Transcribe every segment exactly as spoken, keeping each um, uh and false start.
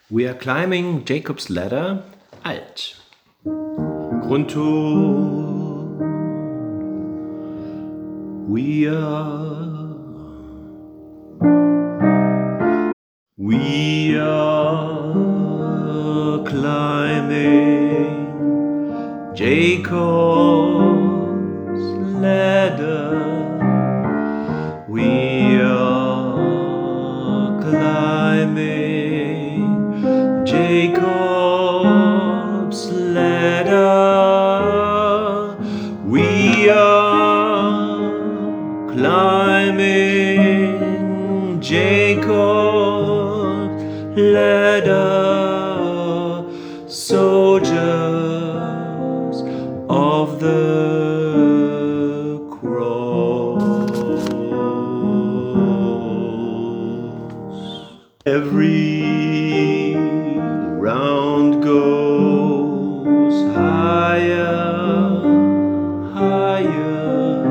We are climbing Jacob's ladder, alt. Grundton. We are. We are climbing Jacob's ladder. We are climbing Jacob's ladder. We are climbing Jacob's ladder, soldiers of the cross. Every round goes higher, higher.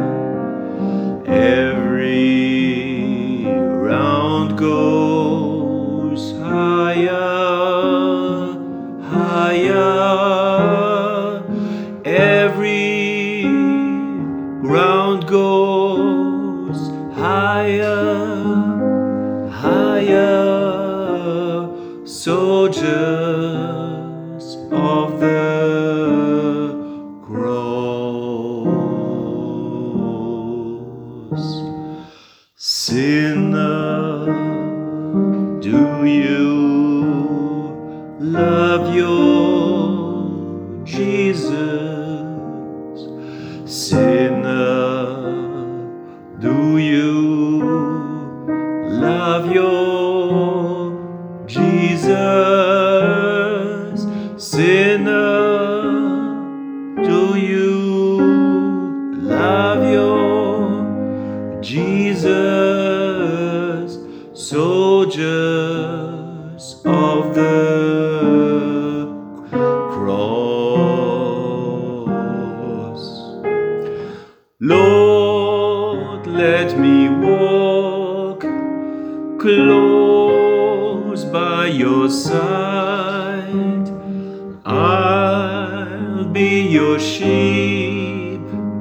Every round goes higher, higher. Every round goes higher, higher. Soldiers of the cross. Sinner, do you love your Jesus? Sinner, do you love your Jesus? Sinner, do you love your Jesus? Soldiers of the cross. Lord, let me walk close by your side. I'll be your sheep,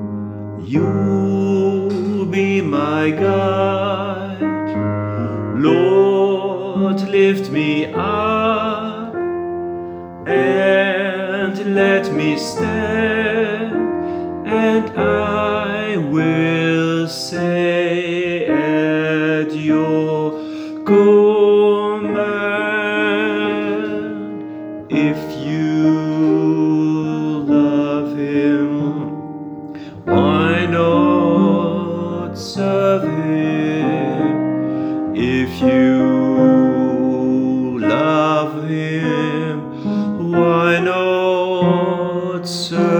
you'll be my guide. Lord, lift me up and let me stand, and I will say at your command, if you love him, why not serve him? If you love him, why not serve him?